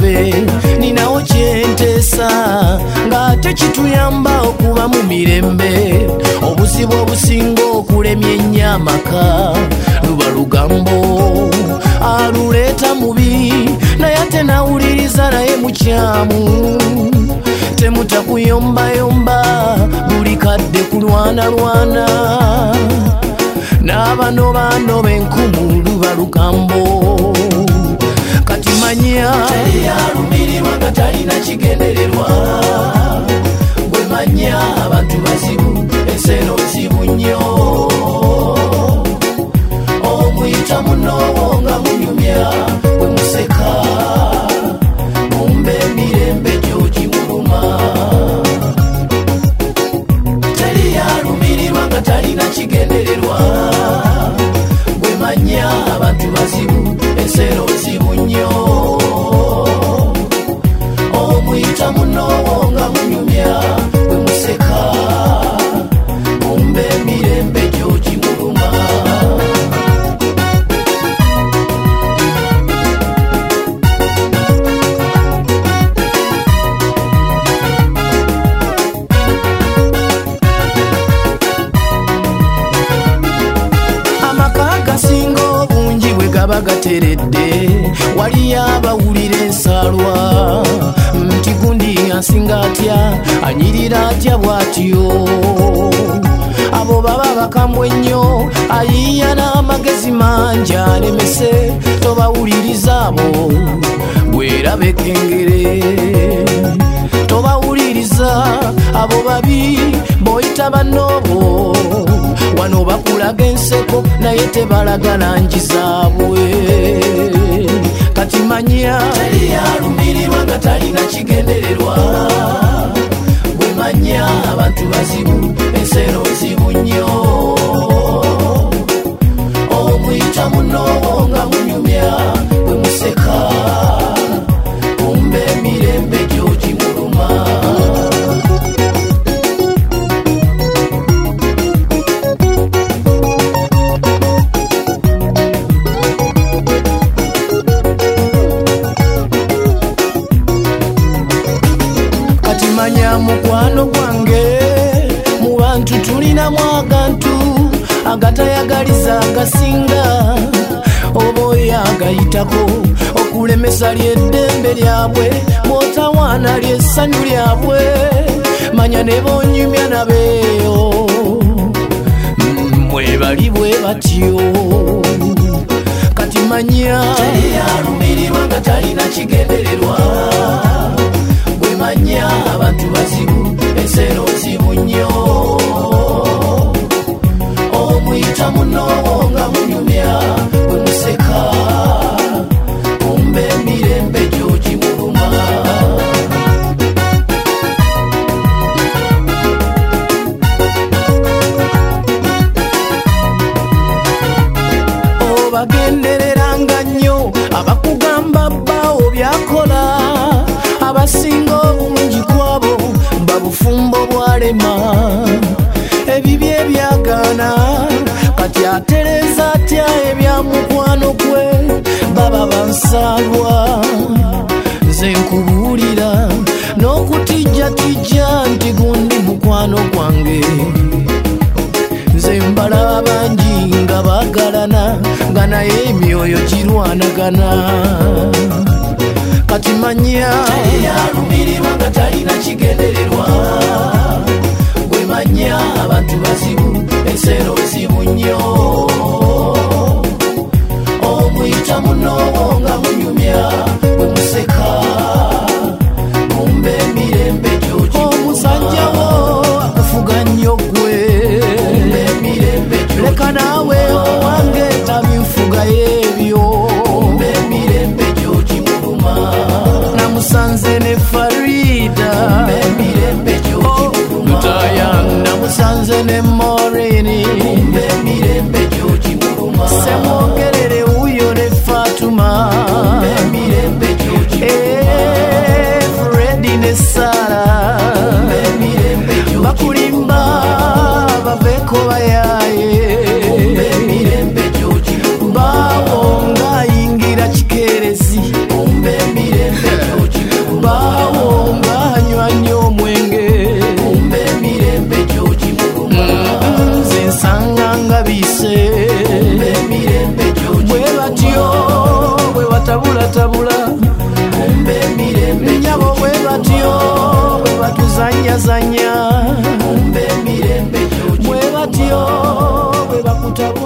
ffe ninawo kyentesa ng'ate kituyamba okuba mu mirembe. Obuzibu obusinga okulemya ennyo amaka luba lugambo aluleeta mubi naye ate nawuliriza naye mukyamu. Temutakuyombayomba buli kadde kulwanalwana n'abanoba enkumu luba lugambo. Kati manya teri yalumirirwa nga talina kigendererwa. Gwe manya abantu bazibu enseno zibu nnyo. Omuyita munowo nga munyumya bwe museka mumbe emirembe gyo gimuluma. Teri yalumirirwa nga talina kigendererwa. Gwe manya abantu bazibu enseno zibu nnyo. Omuyita munowo nga munyumya bwe museka mumbe emirembe gyo gimuluma. Bagateredde waliyo abawulira ensalwa nti gundi asinga atya anyirira atya bw'atyo. Abo baba bakambwe nnyo ayiya n'amagezi mangi alemese. Tobawuliriza abo bwerabeka engere. Tobawuliriza abo babi boyita bannobo wano bakulaga enseko naye tebalaga langi zaabwe. Kati manya teri yalumirirwa nga talina kigendererwa. Gwe manya abantu bazibu ensero zibu nnyo. Omuyita munowo nga munyumya bwe museka mumbe emirembe gyo gimuluma. Mukwano gwange mu bantu tulinamu agantu agatayagaliza agasinga oba oyo agayitako okulemesa ly'eddembe lyabwe bw'otawaana ly'essanyu lyabwe. Manya ne bonyumya nabeeyo mwe bali bwe batyo. Kati manya teri yalumirirwa nga talina kigendererwa. Manya abantu bazibu ensero zibu nnyo. Omuyita munowo nga munyumya bwe museka mumbe emirembe gyo gimuluma. Obagendereranga nnyo abakugamba bbaawo byakola. Abasinga obungi kwabo babufumbo bwalema. Ebibi ebyagaana kati atereza atya ebya mukwano gwe baba bansalwa. Nze nkubuulira n'okutijjatijja nti gundi mukwano gwange. Nze mbalaba bangi nga bagalana nga naye emyoyo girwanagana. Kati manya teri yalumirirwa nga talina kigendererwa. Gwe manya abantu bazibu ensero zibu nnyo. Omuyita munowo nga munyumya bwe museka mumbe emirembe gyo gimuluma. Omusajja wo akufuga nnyo gwe mumbe emirembe gyo gimuluma. Leka naawe owange tabifuga y'ebyo mumbe emirembe gyo gimuluma. Namusanze ne Farida Lutaya, namusanze ne Morini Semwogerere uyo ne Fatuma Fredi ne Sara bakulimba baveko bayaye bawo nga yingira kikerezi bazanya mumbe mirembe bwe batyo bwe bakutaba